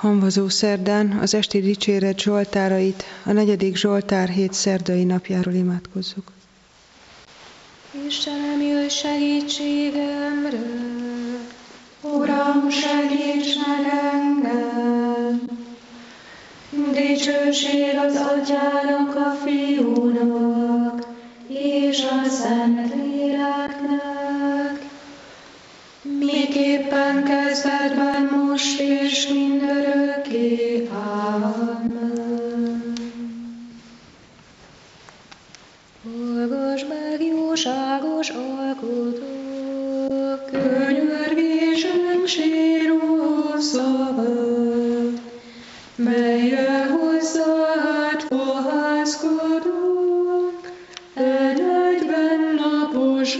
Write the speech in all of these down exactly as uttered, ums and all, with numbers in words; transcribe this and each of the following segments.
Hamvazó szerdán az esti dicséret zsoltárait, a negyedik zsoltár hét szerdai napjáról imádkozzuk. Istenem, jöjj segítségemre! Uram, segíts meg engem! Dicsőség az Atyának, a Fiúnak, és a Szentléleknek, miképpen kezdetben, most és mindörökké. Amen. Hallgass meg, jóságos alkotók, könyörgésünk síró szavat, mellyel hozzád fohászkodunk, egy-egyben napos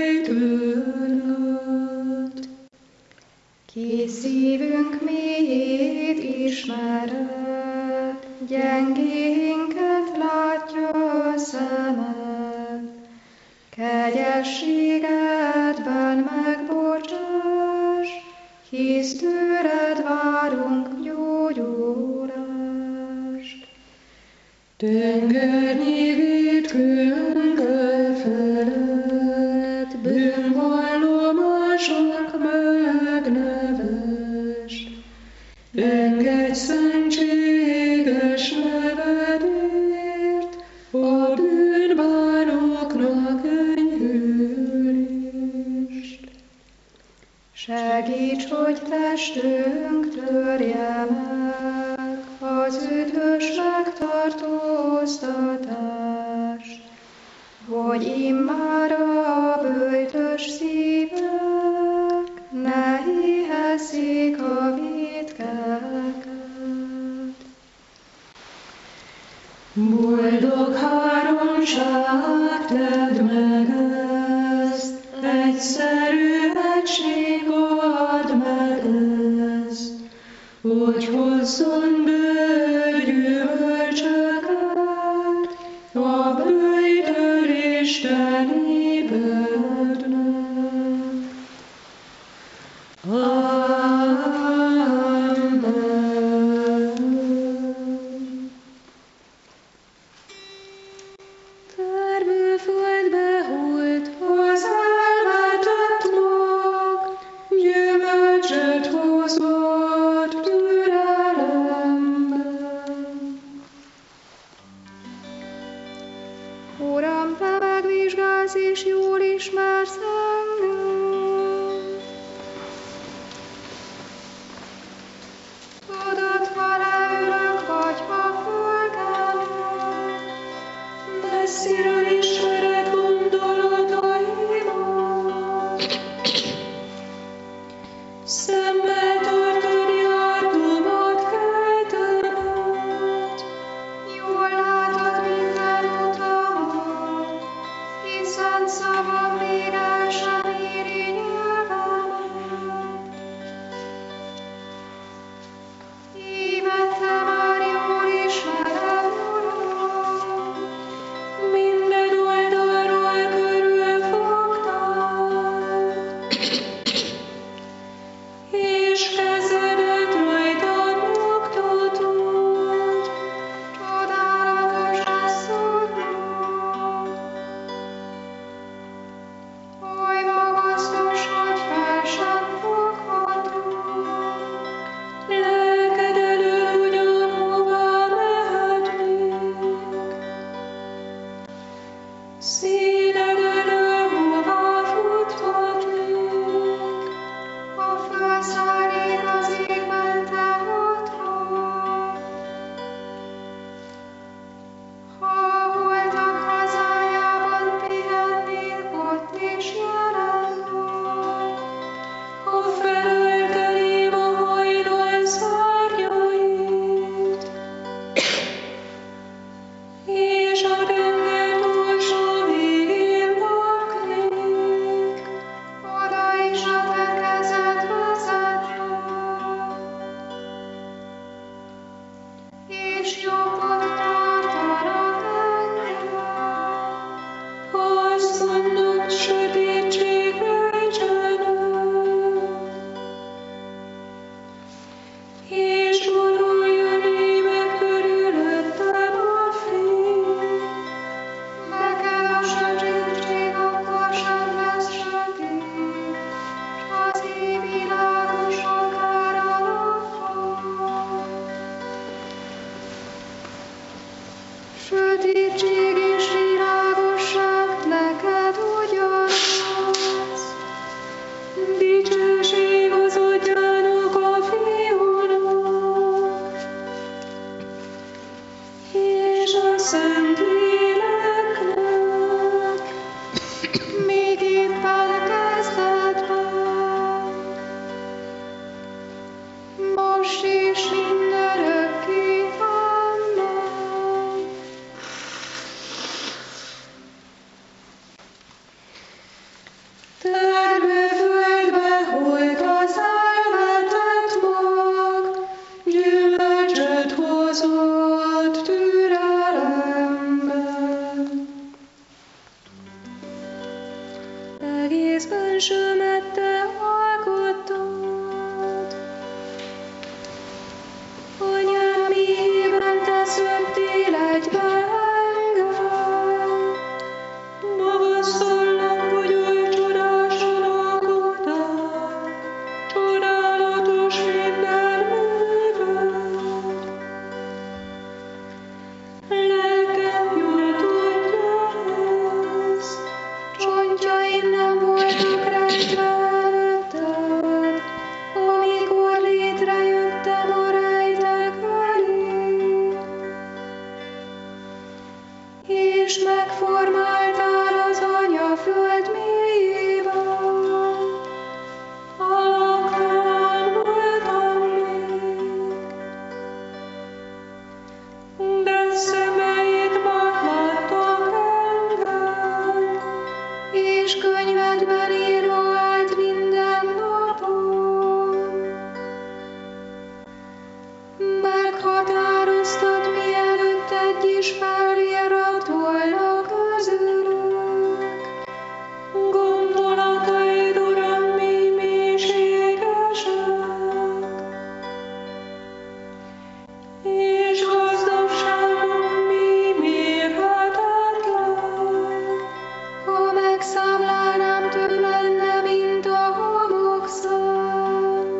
böjtőnöt. Ki szívünk mélyét ismered, gyengénket látja a szemed, kegyességedben megbocsáss, hisz tőled várunk gyógyulást. Tengernnyi vétkünk elfeled, bűnvallomásunk megnevest, engedj szentséges nevedért, a bűnbánóknak enyhülést. Segíts, hogy testünk törje meg az üdvös megtartóztatást, hogy immár a böjtös szívek ne éhezzék a vétkeket. Boldog háromság, tedd meg ezt, egyszerű egység, add meg ezt, hogy hozzon bőr gyümölcsöket a böjtől isteni bőrnek. Amen. Termőföldbe hult az elvetett mag, gyümölcsöt hozott türelem. most és mindörökké. Amen. Termő földbe holt az elvetett mag, gyümölcsöt hozott türelemben. Egész bensőmet te alkottad, anyám méhében te szöktél egybe engem. Magasztalnak, hogy oly csodásan alkottál, csodálatos minden műved. Lelkem jól tudja ezt, csontjaim nem voltak rejtve előtted, amikor létrejöttem a rejtek elé. És megformáltál az anya föld mélyében, alaptalan voltam még. De szemeid megláttak engem, és könyvedben írva állt minden napom. Meghatároztad, mielőtt egy is felirat volna közülük. Gondolataid, Uram, mi mélységesek, és gazdagságuk mi mérhetetlen. Ha megszámlálnám, több lenne, mint a homokszám.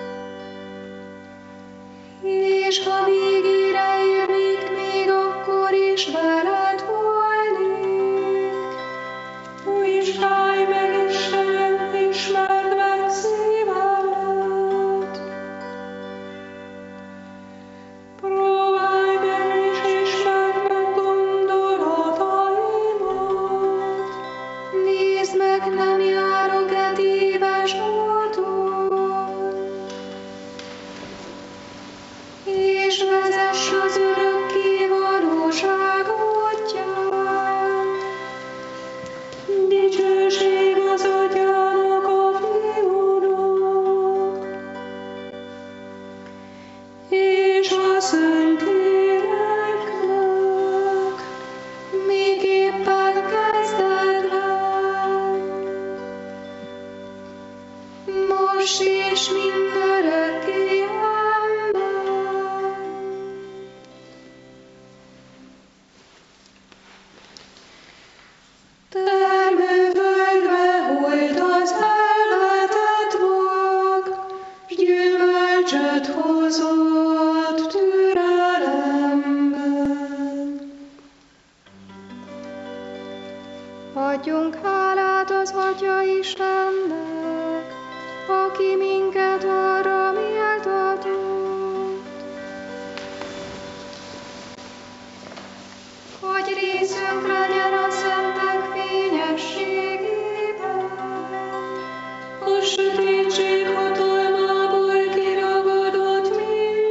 És ha végére érnék, még akkor is veled volnék. Vizsgálj meg, Istenem, ismerd meg szívemet. Próbálj meg, és ismerd meg gondolataimat. Nézd meg, nem járok-e téves úton, és vezess az örökké valóság útján. Dicsőség az Atyának, a Fiúnak, és a Szentléleknek, miképpen kezdetben, most és mindörökké. Amen. Termőföldbe holt az elvetett mag, s gyümölcsöt hozott türelemben. Adjunk hálát az Atya Istennek, aki minket arra méltatott, hogy részünk legyen a szentek fényességében. A sötétség hatalmából kiragadott minket,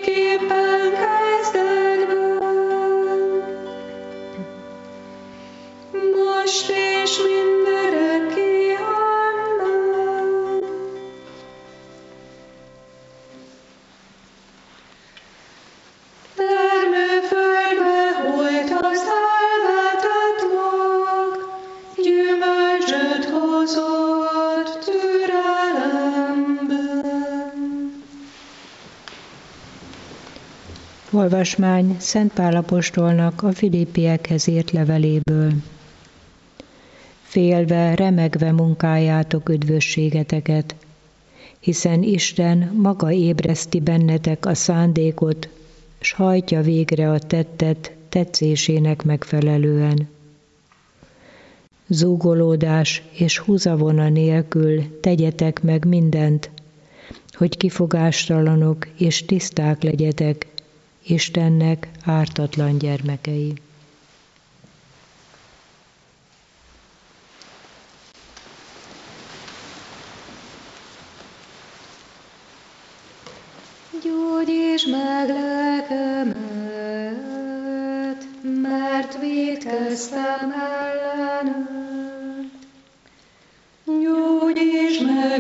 miképpen kezdetben, most és mindörökké. Amen. Termőföldbe holtat elvetett mag, gyümölcsöt hozott türelemben. Olvasmány Szent Pál apostolnak a Filippiekhez írt leveléből. Félve, remegve munkáljátok üdvösségeteket, hiszen Isten maga ébreszti bennetek a szándékot, s hajtja végre a tettet tetszésének megfelelően. Zúgolódás és húzavona nélkül tegyetek meg mindent, hogy kifogástalanok és tiszták legyetek, Istennek ártatlan gyermekei. Gyógyítsd meg lelkemet, mert vétkeztem ellened. Gyógyítsd meg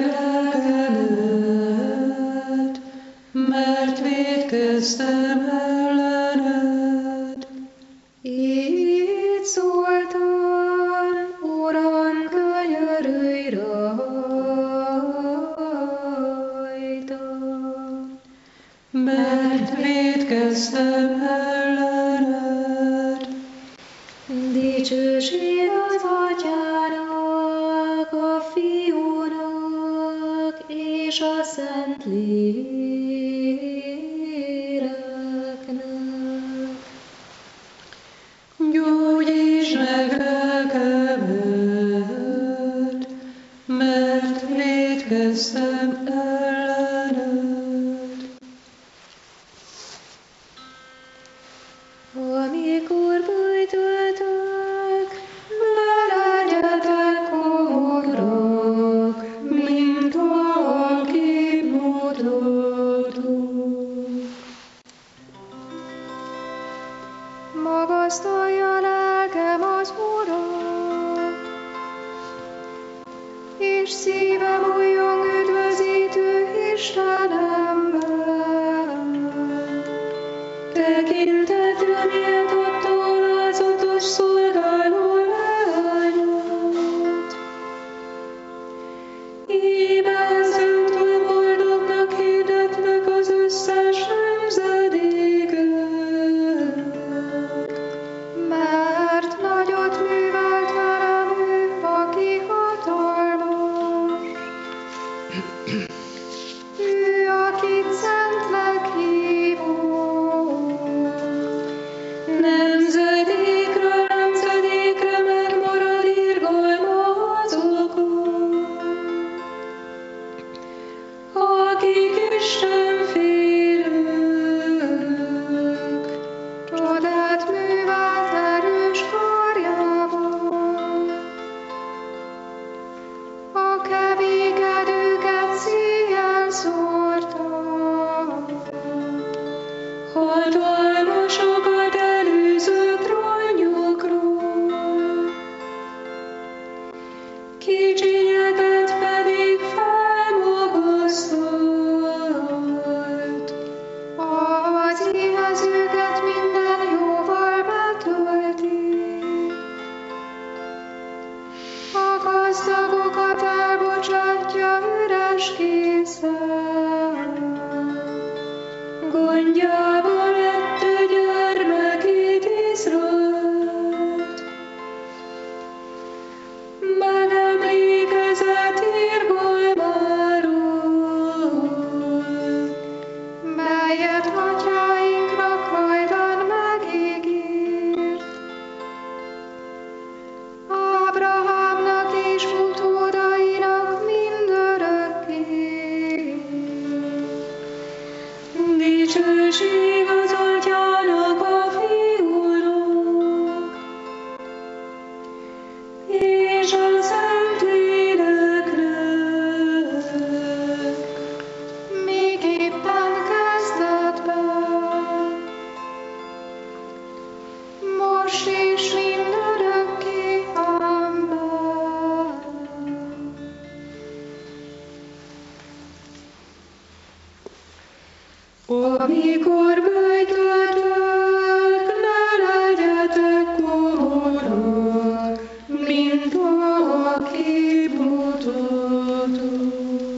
lelkemet, mert vétkeztem ellened. Így szóltam, Uram, könyörülj rajtam. Mert vétkeztem ellened. Dicsőség az Atyának, a Fiúnak és a Szent Léleknek. Gyógyítsd meg lelkemet, mert vétkeztem ellened. Amikor bújtoltak, ne legyetek komorak, mint a képmutatók. Magasztalja lelkem az Urat, és szívem újjong üdvözítő Istenemben. Tekintetre méltatta alázatos szolgáló leányot. Íme szentül boldognak hirdetnek az összes nemzedékek, mert nagyot művelt velem ő, aki hatalmas. Ő, akit szentnek hívunk. Nemzedékről nemzedékre megmarad irgalma azokon, akik Istenfélők. Csodát művelt erős karjával, a kevékedőket széjjel szórta. Hatalmasokat előző trónjukról, kicsinyeket pedig felmagasztalt. Az éhezőket minden jóval betölti, a gazdagokat elbocsátja üres készen. Gondjával ette gyermekét Izraelt, megemlékezett irgalmáról, melyet atyáinknak hajdan megígért. Ábrahámnak és utódainak mindörökké. Dicsőség az Atyának, a Fiúnak, és a Szent Léleknek, miképpen kezdetben, Amikor böjtöltök, ne legyetek komorak, mint a képmutatók.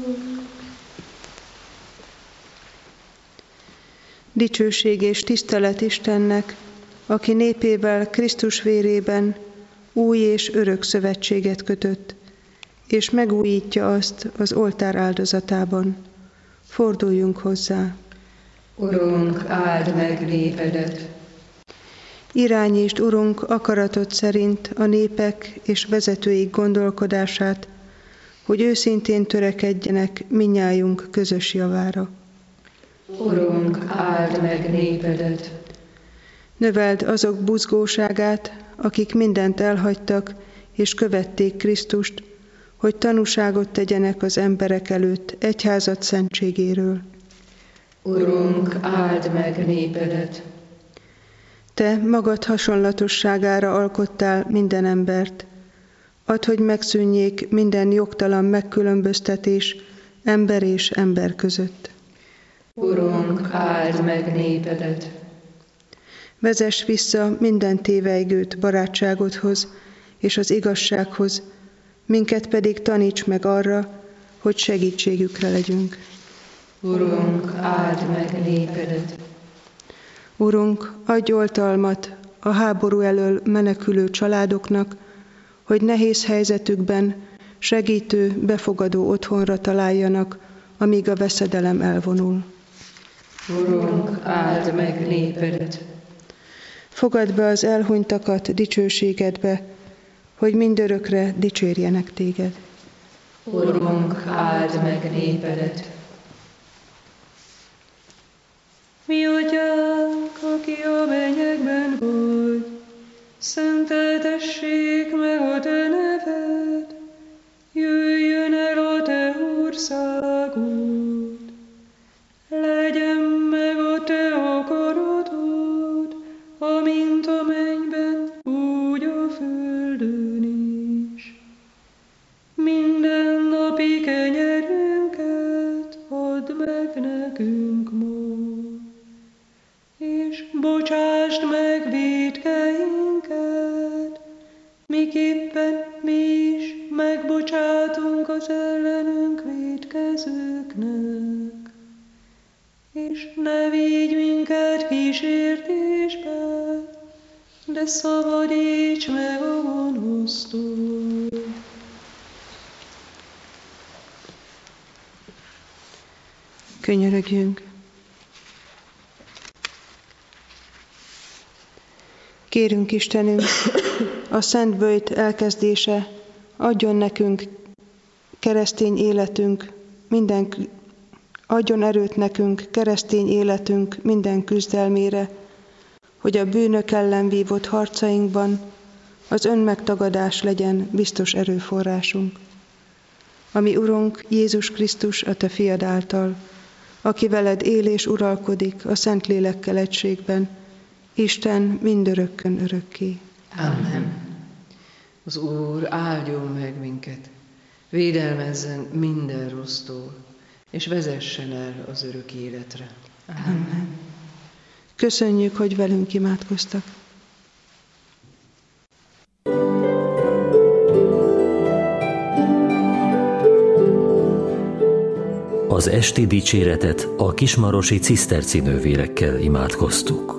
Dicsőség és tisztelet Istennek, aki népével Krisztus vérében új és örök szövetséget kötött, és megújítja azt az oltár áldozatában. Forduljunk hozzá. Urunk, áld meg népedet! Irányítsd, Urunk, akaratod szerint a népek és vezetőik gondolkodását, hogy őszintén törekedjenek minnyájunk közös javára. Urunk, áld meg népedet! Növeld azok buzgóságát, akik mindent elhagytak és követték Krisztust, hogy tanúságot tegyenek az emberek előtt egyházad szentségéről. Urunk, áld meg népedet! Te magad hasonlatosságára alkottál minden embert. Add, hogy megszűnjék minden jogtalan megkülönböztetés ember és ember között. Urunk, áld meg népedet! Vezess vissza minden tévejgőt barátságodhoz és az igazsághoz, minket pedig taníts meg arra, hogy segítségükre legyünk. Urunk, áld meg népedet! Urunk, adj oltalmat a háború elől menekülő családoknak, hogy nehéz helyzetükben segítő, befogadó otthonra találjanak, amíg a veszedelem elvonul. Urunk, áld meg népedet! Fogadd be az elhunytakat dicsőségedbe, hogy mindörökre dicsérjenek téged. Urunk, áld meg népedet! Mi atyánk, aki a mennyekben vagy, szenteltessék meg a te neved, jöjjön el a te országod, legyen meg a te akaratod, amint a mennyben, úgy a földön is. Minden napi kenyerünket add meg nekünk ma, és bocsásd meg vétkeinket, miképpen mi is megbocsátunk az ellenünk vétkezőknek. És ne vigy minket kísértésbe, de szabadíts meg a gonosztól. Könyörögjünk. Kérünk Istenünk, a Szent Böjt elkezdése adjon nekünk keresztény életünk, minden, adjon erőt nekünk keresztény életünk minden küzdelmére, hogy a bűnök ellen vívott harcainkban az önmegtagadás legyen biztos erőforrásunk. Ami Urunk Jézus Krisztus a Te fiad által, aki veled él és uralkodik a Szentlélekkel egységben, Isten mindörökkön örökké. Amen. Az Úr áldjon meg minket, védelmezzen minden rossztól, és vezessen el az örök életre. Amen. Amen. Köszönjük, hogy velünk imádkoztak. Az esti dicséretet a kismarosi ciszterci nővérekkel imádkoztuk.